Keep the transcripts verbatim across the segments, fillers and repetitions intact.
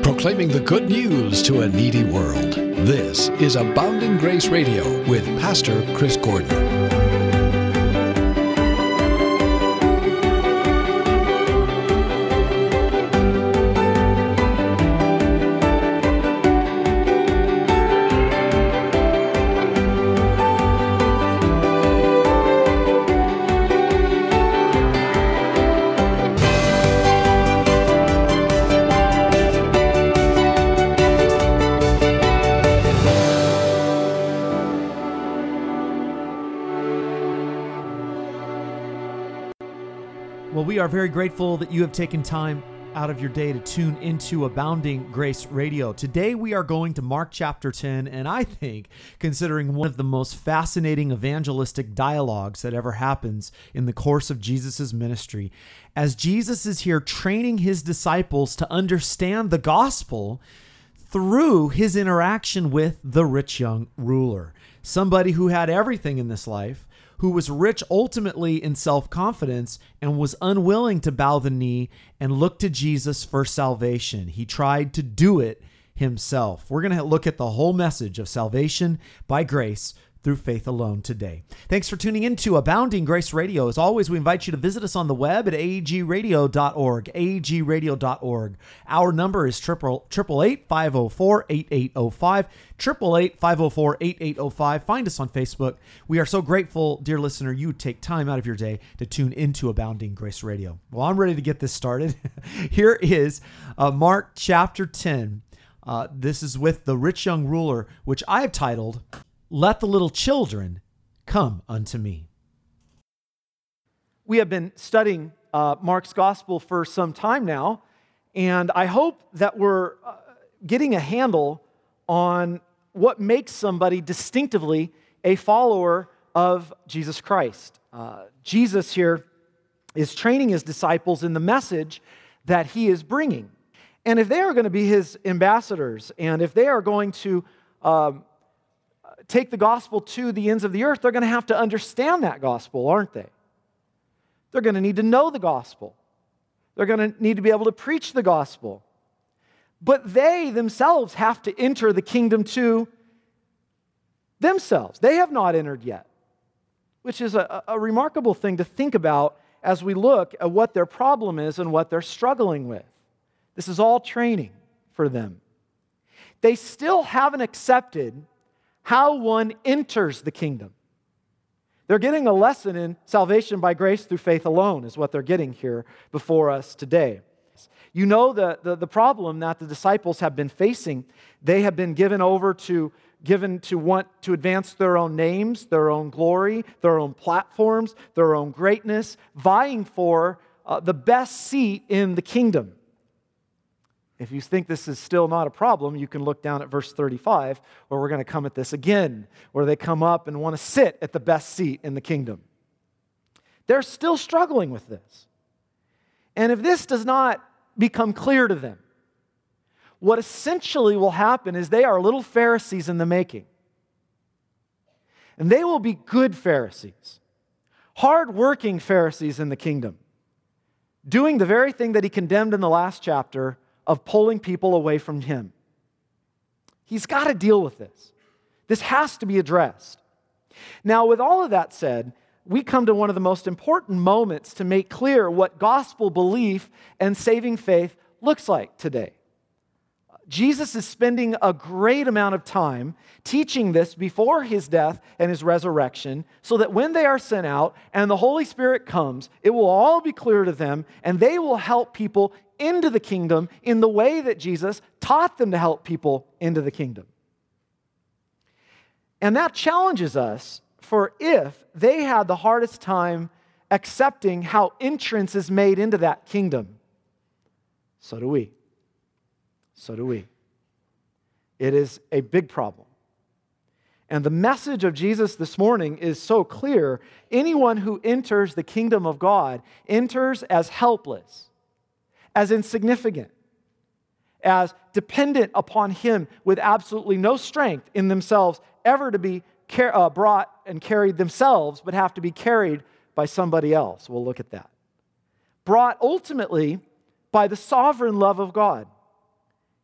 proclaiming the good news to a needy world. This is Abounding Grace Radio with Pastor Chris Gordon. Well, we are very grateful that you have taken time out of your day to tune into Abounding Grace Radio. Today we are going to Mark chapter ten, and I think, considering one of the most fascinating evangelistic dialogues that ever happens in the course of Jesus' ministry, as Jesus is here training his disciples to understand the gospel through his interaction with the rich young ruler, somebody who had everything in this life, who was rich ultimately in self-confidence and was unwilling to bow the knee and look to Jesus for salvation. He tried to do it himself. We're going to look at the whole message of salvation by grace through faith alone today. Thanks for tuning in to Abounding Grace Radio. As always, we invite you to visit us on the web at a a g radio dot org, a a g radio dot org. Our number is eight eight eight, five oh four, eight eight oh five, eight eight eight, five oh four, eight eight oh five. Find us on Facebook. We are so grateful, dear listener, you take time out of your day to tune into Abounding Grace Radio. Well, I'm ready to get this started. Here is uh, Mark chapter ten. Uh, this is with the rich young ruler, which I have titled, "Let the little children come unto me." We have been studying uh, Mark's gospel for some time now, and I hope that we're uh, getting a handle on what makes somebody distinctively a follower of Jesus Christ. Uh, Jesus here is training his disciples in the message that he is bringing. And if they are going to be his ambassadors, and if they are going to um, take the gospel to the ends of the earth, they're going to have to understand that gospel, aren't they? They're going to need to know the gospel. They're going to need to be able to preach the gospel. But they themselves have to enter the kingdom to themselves. They have not entered yet, which is a, a remarkable thing to think about as we look at what their problem is and what they're struggling with. This is all training for them. They still haven't accepted how one enters the kingdom. They're getting a lesson in salvation by grace through faith alone is what they're getting here before us today. You know the, the, the problem that the disciples have been facing. They have been given over to, given to want to advance their own names, their own glory, their own platforms, their own greatness, vying for uh, the best seat in the kingdom. If you think this is still not a problem, you can look down at verse thirty-five, where we're going to come at this again, where they come up and want to sit at the best seat in the kingdom. They're still struggling with this. And if this does not become clear to them, what essentially will happen is they are little Pharisees in the making. And they will be good Pharisees, hard-working Pharisees in the kingdom, doing the very thing that he condemned in the last chapter of pulling people away from him. He's got to deal with this. This has to be addressed. Now, with all of that said, we come to one of the most important moments to make clear what gospel belief and saving faith looks like today. Jesus is spending a great amount of time teaching this before his death and his resurrection, so that when they are sent out and the Holy Spirit comes, it will all be clear to them, and they will help people into the kingdom in the way that Jesus taught them to help people into the kingdom. And that challenges us, for if they had the hardest time accepting how entrance is made into that kingdom, so do we. So do we. It is a big problem. And the message of Jesus this morning is so clear. Anyone who enters the kingdom of God enters as helpless, as insignificant, as dependent upon him with absolutely no strength in themselves ever to be car- uh, brought and carried themselves, but have to be carried by somebody else. We'll look at that. Brought ultimately by the sovereign love of God.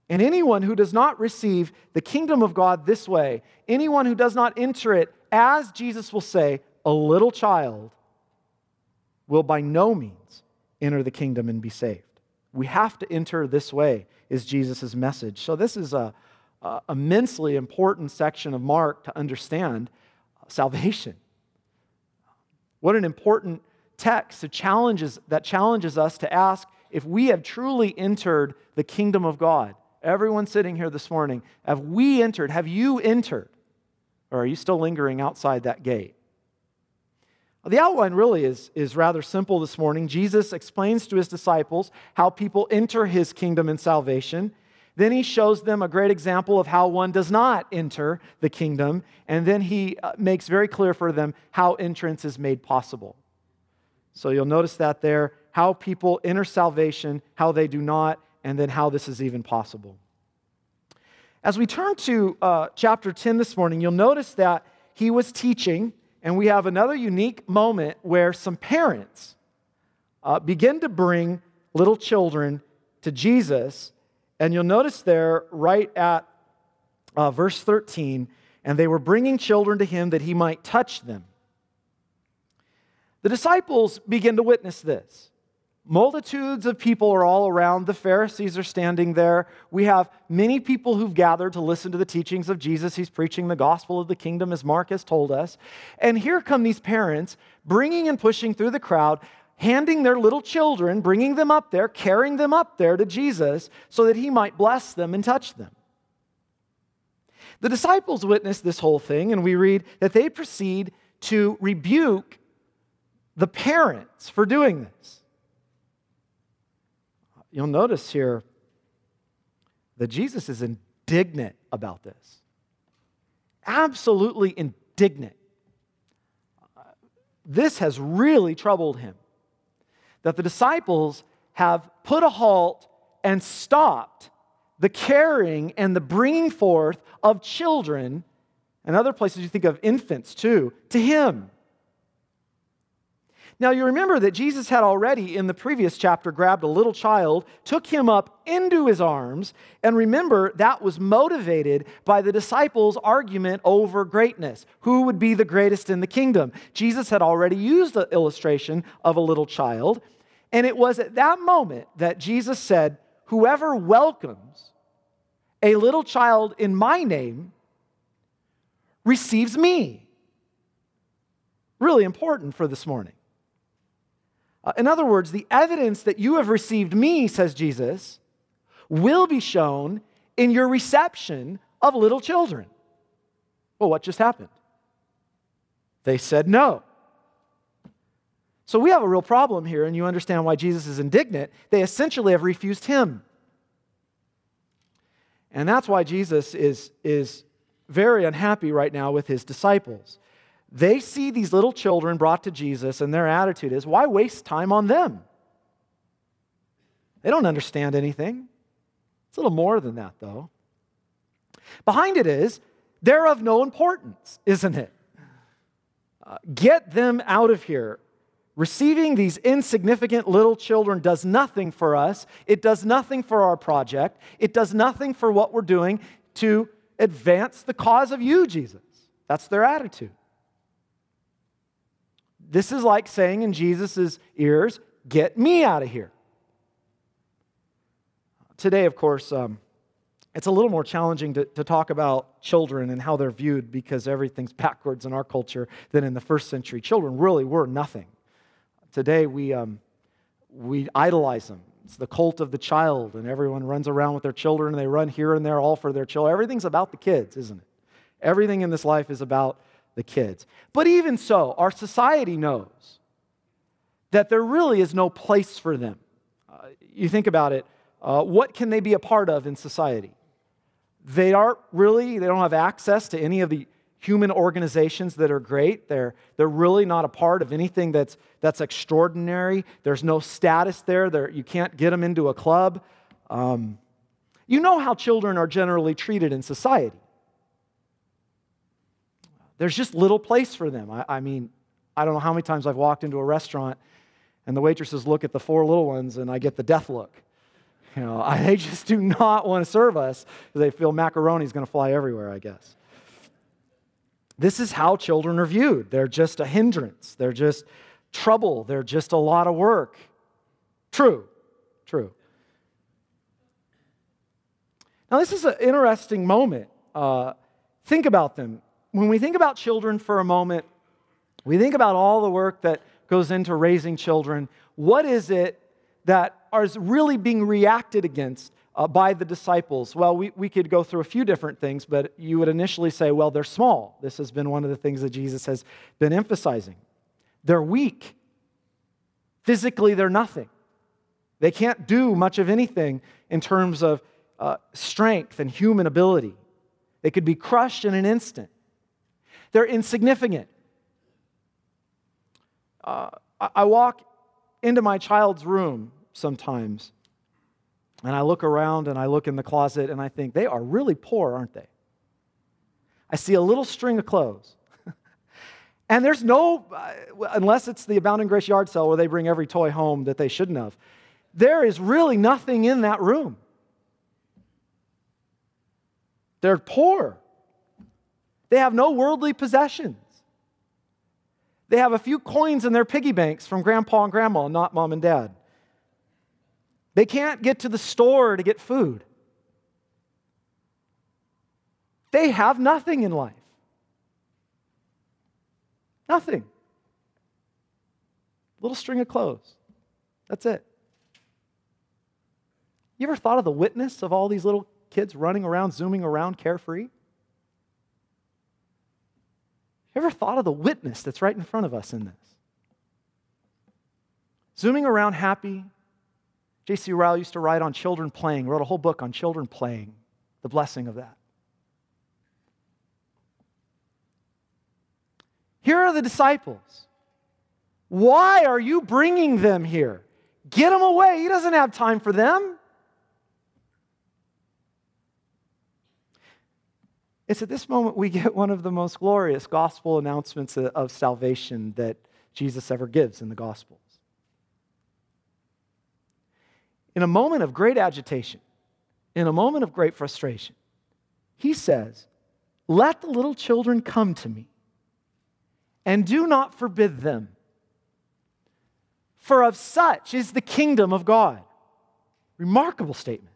And anyone who does not receive the kingdom of God this way, anyone who does not enter it, as Jesus will say, a little child, will by no means enter the kingdom and be saved. We have to enter this way, is Jesus' message. So this is a, a immensely important section of Mark to understand salvation. What an important text that challenges, that challenges us to ask if we have truly entered the kingdom of God. Everyone sitting here this morning, have we entered? Have you entered? Or are you still lingering outside that gate? Well, the outline really is, is rather simple this morning. Jesus explains to his disciples how people enter his kingdom and salvation. Then he shows them a great example of how one does not enter the kingdom. And then he makes very clear for them how entrance is made possible. So you'll notice that there, how people enter salvation, how they do not, and then how this is even possible. As we turn to uh, chapter ten this morning, you'll notice that he was teaching, and we have another unique moment where some parents uh, begin to bring little children to Jesus. And you'll notice there right at uh, verse thirteen, and they were bringing children to him that he might touch them. The disciples begin to witness this. Multitudes of people are all around. The Pharisees are standing there. We have many people who've gathered to listen to the teachings of Jesus. He's preaching the gospel of the kingdom, as Mark has told us. And here come these parents bringing and pushing through the crowd, handing their little children, bringing them up there, carrying them up there to Jesus so that he might bless them and touch them. The disciples witness this whole thing, and we read that they proceed to rebuke the parents for doing this. You'll notice here that Jesus is indignant about this. Absolutely indignant. This has really troubled him. That the disciples have put a halt and stopped the carrying and the bringing forth of children, and other places you think of infants too, to him. Now you remember that Jesus had already in the previous chapter grabbed a little child, took him up into his arms, and remember that was motivated by the disciples' argument over greatness. Who would be the greatest in the kingdom? Jesus had already used the illustration of a little child, and it was at that moment that Jesus said, "Whoever welcomes a little child in my name receives me." Really important for this morning. Uh, in other words, the evidence that you have received me, says Jesus, will be shown in your reception of little children. Well, what just happened? They said no. So we have a real problem here, and you understand why Jesus is indignant. They essentially have refused him. And that's why Jesus is, is very unhappy right now with his disciples. They see these little children brought to Jesus, and their attitude is, why waste time on them? They don't understand anything. It's a little more than that, though. Behind it is, they're of no importance, isn't it? Uh, get them out of here. Receiving these insignificant little children does nothing for us. It does nothing for our project. It does nothing for what we're doing to advance the cause of you, Jesus. That's their attitude. This is like saying in Jesus' ears, get me out of here. Today, of course, um, it's a little more challenging to, to talk about children and how they're viewed because everything's backwards in our culture than in the first century. Children really were nothing. Today, we, um, we idolize them. It's the cult of the child, and everyone runs around with their children, and they run here and there all for their children. Everything's about the kids, isn't it? Everything in this life is about the kids. But even so, our society knows that there really is no place for them. Uh, you think about it, uh, what can they be a part of in society? They aren't really, they don't have access to any of the human organizations that are great. They're, they're really not a part of anything that's, that's extraordinary. There's no status there. They're, you can't get them into a club. Um, you know how children are generally treated in society. There's just little place for them. I, I mean, I don't know how many times I've walked into a restaurant and the waitresses look at the four little ones and I get the death look. You know, I, they just do not want to serve us because they feel macaroni is going to fly everywhere, I guess. This is how children are viewed. They're just a hindrance. They're just trouble. They're just a lot of work. True. True. Now, this is an interesting moment. Uh, think about them. When we think about children for a moment, we think about all the work that goes into raising children. What is it that is really being reacted against uh, by the disciples? Well, we, we could go through a few different things, but you would initially say, well, they're small. This has been one of the things that Jesus has been emphasizing. They're weak. Physically, they're nothing. They can't do much of anything in terms of uh, strength and human ability. They could be crushed in an instant. They're insignificant. Uh, I, I walk into my child's room sometimes, and I look around and I look in the closet and I think, they are really poor, aren't they? I see a little string of clothes. And there's no, uh, unless it's the Abounding Grace yard sale where they bring every toy home that they shouldn't have, there is really nothing in that room. They're poor. They have no worldly possessions. They have a few coins in their piggy banks from grandpa and grandma, not mom and dad. They can't get to the store to get food. They have nothing in life. Nothing. Little string of clothes. That's it. You ever thought of the witness of all these little kids running around, zooming around, carefree? You ever thought of the witness that's right in front of us in this? Zooming around happy. J C Ryle used to write on children playing, wrote a whole book on children playing, the blessing of that. Here are the disciples. Why are you bringing them here? Get them away. He doesn't have time for them. It's at this moment we get one of the most glorious gospel announcements of salvation that Jesus ever gives in the Gospels. In a moment of great agitation, in a moment of great frustration, he says, "Let the little children come to me, and do not forbid them. For of such is the kingdom of God." Remarkable statement.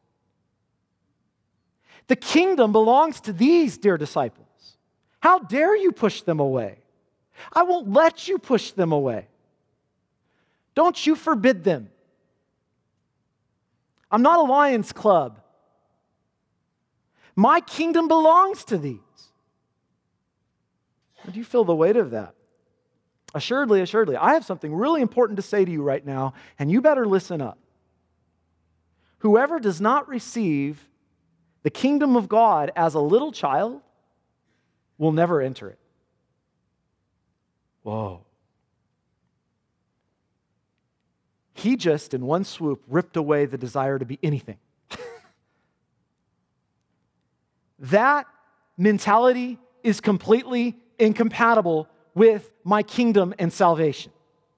The kingdom belongs to these, dear disciples. How dare you push them away? I won't let you push them away. Don't you forbid them. I'm not a Lions Club. My kingdom belongs to these. Do you feel the weight of that? Assuredly, assuredly, I have something really important to say to you right now, and you better listen up. Whoever does not receive the kingdom of God as a little child will never enter it. Whoa. He just, in one swoop, ripped away the desire to be anything. That mentality is completely incompatible with my kingdom and salvation.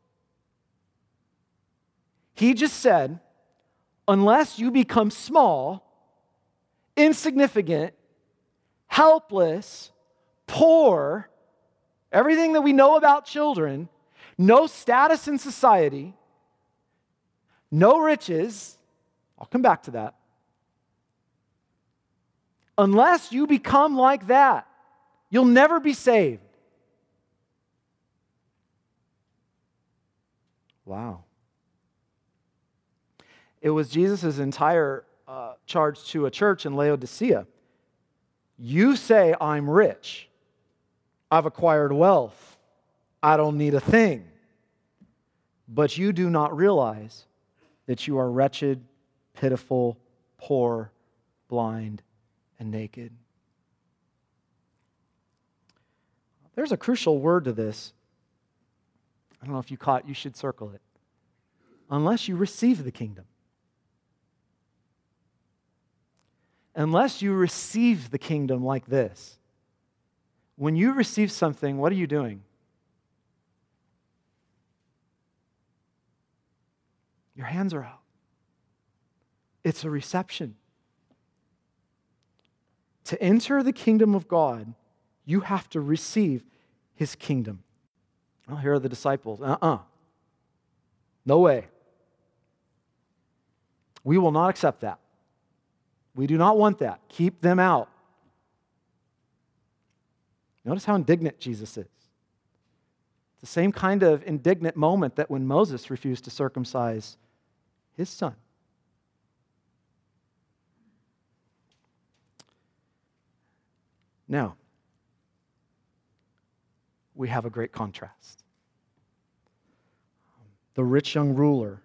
He just said, unless you become small, insignificant, helpless, poor, everything that we know about children, no status in society, no riches, I'll come back to that. Unless you become like that, you'll never be saved. Wow. It was Jesus' entire uh, charge to a church in Laodicea. You say, I'm rich. I've acquired wealth. I don't need a thing. But you do not realize that you are wretched, pitiful, poor, blind, and naked. There's a crucial word to this. I don't know if you caught it, you should circle it. Unless you receive the kingdom. Unless you receive the kingdom like this. When you receive something, what are you doing? Your hands are out. It's a reception. To enter the kingdom of God, you have to receive His kingdom. Oh, here are the disciples. Uh-uh. No way. We will not accept that. We do not want that. Keep them out. Notice how indignant Jesus is. It's the same kind of indignant moment that when Moses refused to circumcise his son. Now, we have a great contrast. The rich young ruler,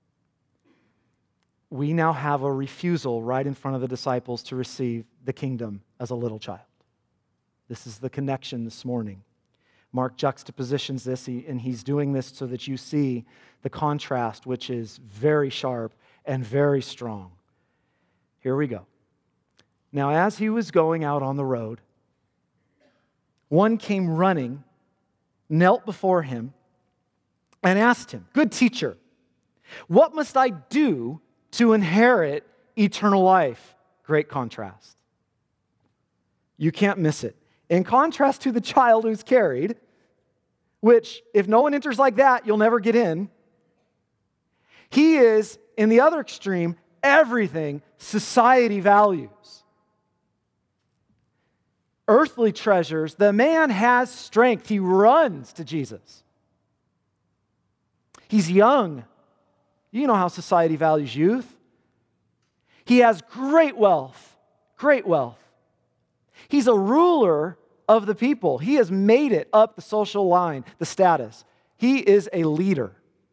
we now have a refusal right in front of the disciples to receive the kingdom as a little child. This is the connection this morning. Mark juxtapositions this, and he's doing this so that you see the contrast, which is very sharp and very strong. Here we go. Now, as he was going out on the road, one came running, knelt before him, and asked him, "Good teacher, what must I do to inherit eternal life?" Great contrast. You can't miss it. In contrast to the child who's carried, which if no one enters like that, you'll never get in, he is, in the other extreme, everything society values. Earthly treasures, the man has strength. He runs to Jesus. He's young. You know how society values youth. He has great wealth, great wealth. He's a ruler of the people. He has made it up the social line, the status. He is a leader.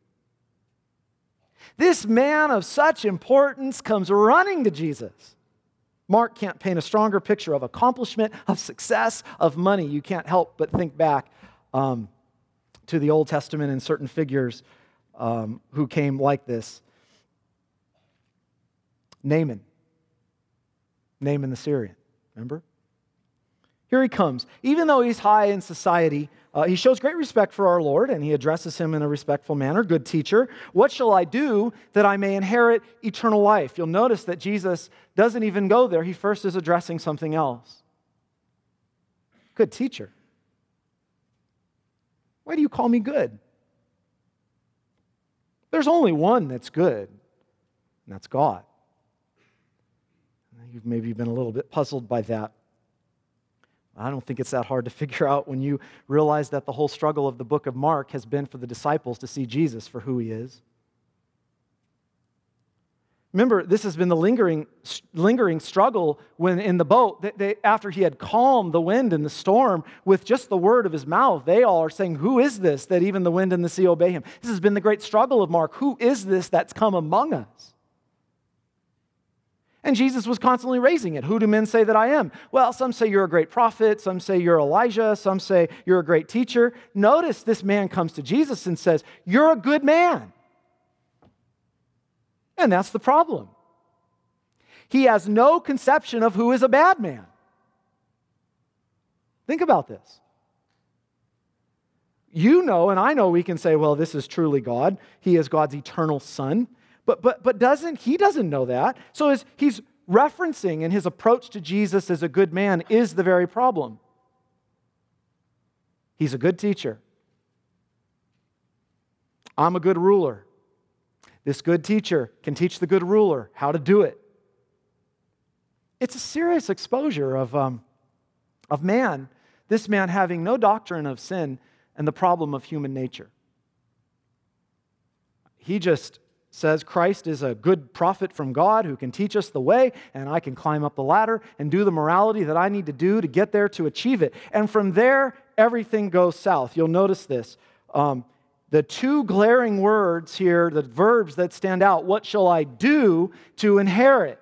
This man of such importance comes running to Jesus. Mark can't paint a stronger picture of accomplishment, of success, of money. You can't help but think back um, to the Old Testament and certain figures um, who came like this. Naaman. Naaman the Syrian. Remember? Here he comes. Even though he's high in society, uh, he shows great respect for our Lord, and he addresses him in a respectful manner. "Good teacher, what shall I do that I may inherit eternal life?" You'll notice that Jesus doesn't even go there. He first is addressing something else. "Good teacher, why do you call me good? There's only one that's good, and that's God." You've maybe been a little bit puzzled by that. I don't think it's that hard to figure out when you realize that the whole struggle of the book of Mark has been for the disciples to see Jesus for who He is. Remember, this has been the lingering, lingering struggle when in the boat, they, they, after He had calmed the wind and the storm with just the word of His mouth, they all are saying, "Who is this that even the wind and the sea obey Him?" This has been the great struggle of Mark. Who is this that's come among us? And Jesus was constantly raising it. "Who do men say that I am?" Well, some say you're a great prophet. Some say you're Elijah. Some say you're a great teacher. Notice this man comes to Jesus and says, "You're a good man." And that's the problem. He has no conception of who is a bad man. Think about this. You know, and I know we can say, well, this is truly God. He is God's eternal Son. But but but doesn't he doesn't know that. So as he's referencing in his approach to Jesus as a good man is the very problem. He's a good teacher. I'm a good ruler. This good teacher can teach the good ruler how to do it. It's a serious exposure of, um, of man, this man having no doctrine of sin and the problem of human nature. He just says Christ is a good prophet from God who can teach us the way, and I can climb up the ladder and do the morality that I need to do to get there to achieve it. And from there, everything goes south. You'll notice this. Um, the two glaring words here, the verbs that stand out, what shall I do to inherit?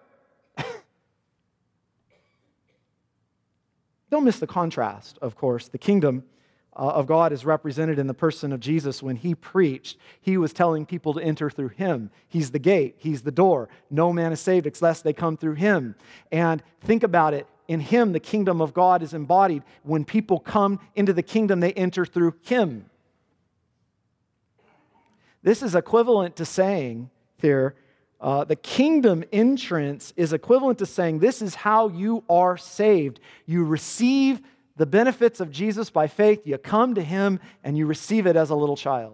Don't miss the contrast, of course. The kingdom Uh, of God is represented in the person of Jesus. When He preached, He was telling people to enter through Him. He's the gate. He's the door. No man is saved unless they come through Him. And think about it. In Him, the kingdom of God is embodied. When people come into the kingdom, they enter through Him. This is equivalent to saying here, Uh, the kingdom entrance is equivalent to saying this is how you are saved. You receive the benefits of Jesus by faith. You come to him and you receive it as a little child.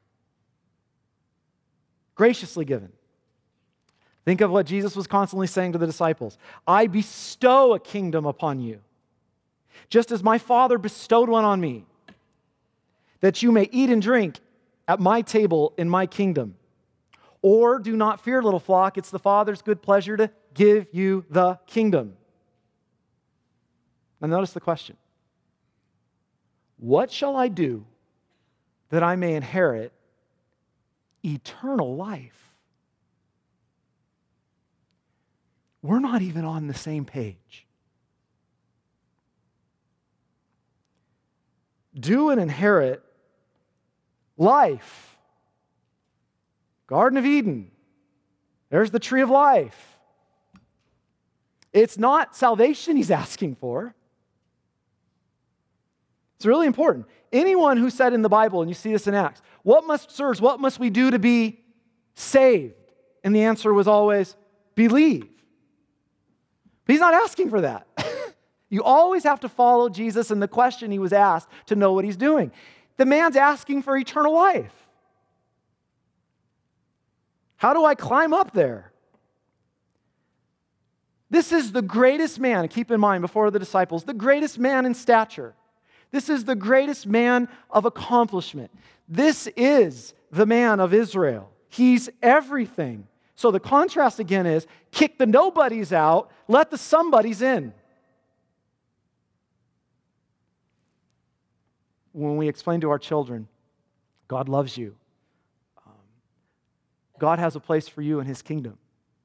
Graciously given. Think of what Jesus was constantly saying to the disciples. I bestow a kingdom upon you, just as my Father bestowed one on me, that you may eat and drink at my table in my kingdom. Or do not fear, little flock, it's the Father's good pleasure to give you the kingdom. Now notice the question. What shall I do that I may inherit eternal life? We're not even on the same page. Do and inherit life. Garden of Eden. There's the tree of life. It's not salvation he's asking for. It's really important. Anyone who said in the Bible, and you see this in Acts, what must, sirs, what must we do to be saved? And the answer was always, believe. But he's not asking for that. You always have to follow Jesus and the question he was asked to know what he's doing. The man's asking for eternal life. How do I climb up there? This is the greatest man, keep in mind before the disciples, the greatest man in stature. This is the greatest man of accomplishment. This is the man of Israel. He's everything. So the contrast again is, kick the nobodies out, let the somebodies in. When we explain to our children, God loves you. Um, God has a place for you in his kingdom.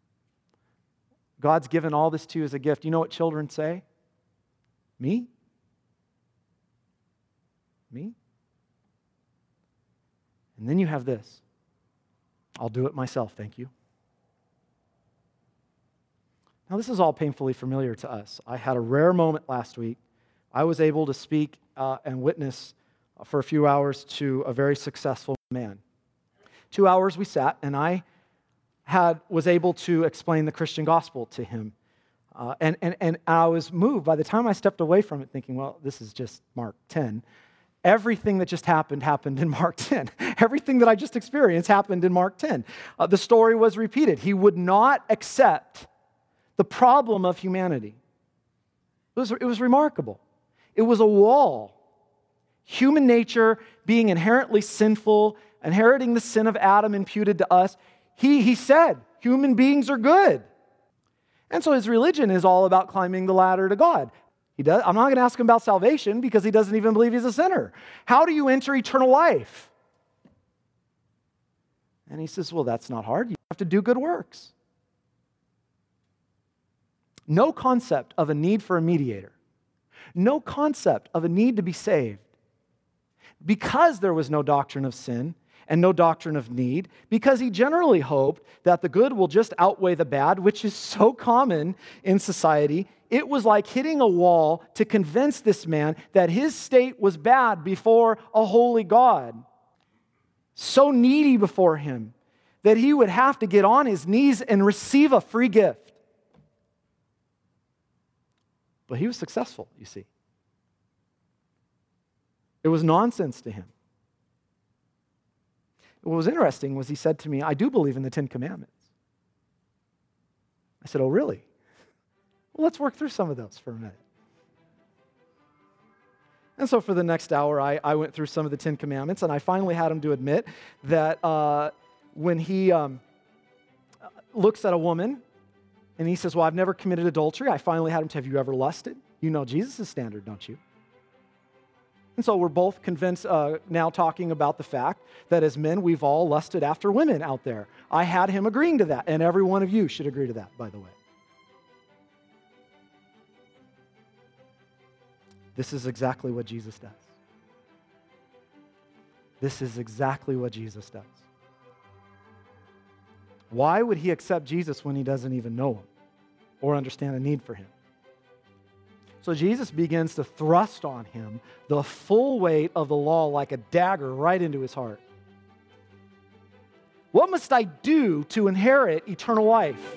God's given all this to you as a gift. You know what children say? Me? Me? And then you have this. I'll do it myself, thank you. Now, this is all painfully familiar to us. I had a rare moment last week. I was able to speak uh, and witness for a few hours to a very successful man. Two hours we sat, and I had was able to explain the Christian gospel to him. Uh, and, and, and I was moved by the time I stepped away from it thinking, well, this is just Mark ten. Everything that just happened, happened in Mark ten. Everything that I just experienced happened in Mark ten. Uh, the story was repeated. He would not accept the problem of humanity. It was, it was remarkable. It was a wall. Human nature being inherently sinful, inheriting the sin of Adam imputed to us. He, he said, human beings are good. And so his religion is all about climbing the ladder to God. He does, I'm not going to ask him about salvation because he doesn't even believe he's a sinner. How do you enter eternal life? And he says, well, that's not hard. You have to do good works. No concept of a need for a mediator. No concept of a need to be saved. Because there was no doctrine of sin and no doctrine of need, because he generally hoped that the good will just outweigh the bad, which is so common in society, it was like hitting a wall to convince this man that his state was bad before a holy God. So needy before him that he would have to get on his knees and receive a free gift. But he was successful, you see. It was nonsense to him. What was interesting was he said to me, I do believe in the Ten Commandments. I said, oh, really? Well, let's work through some of those for a minute. And so for the next hour, I, I went through some of the Ten Commandments, and I finally had him to admit that uh, when he um, looks at a woman, and he says, well, I've never committed adultery, I finally had him to, have you ever lusted? You know Jesus' standard, don't you? And so we're both convinced, uh, now talking about the fact that as men, we've all lusted after women out there. I had him agreeing to that, and every one of you should agree to that, by the way. This is exactly what Jesus does. This is exactly what Jesus does. Why would he accept Jesus when he doesn't even know him or understand a need for him? So Jesus begins to thrust on him the full weight of the law like a dagger right into his heart. What must I do to inherit eternal life?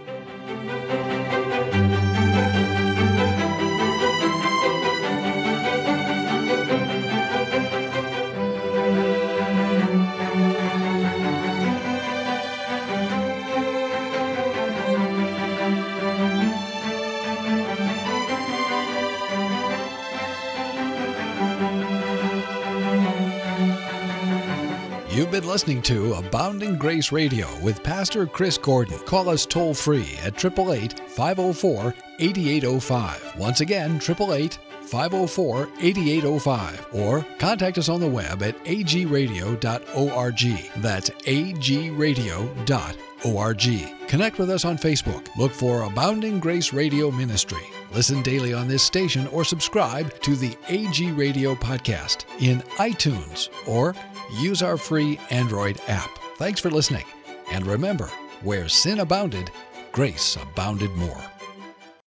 You've been listening to Abounding Grace Radio with Pastor Chris Gordon. Call us toll free at eight eight eight, five oh four, eight eight oh five. Once again, eight eight eight, five oh four, eight eight oh five. Or contact us on the web at a g radio dot org. That's a g radio dot org. Connect with us on Facebook. Look for Abounding Grace Radio Ministry. Listen daily on this station or subscribe to the A G Radio podcast in iTunes or use our free Android app. Thanks for listening. And remember, where sin abounded, grace abounded more.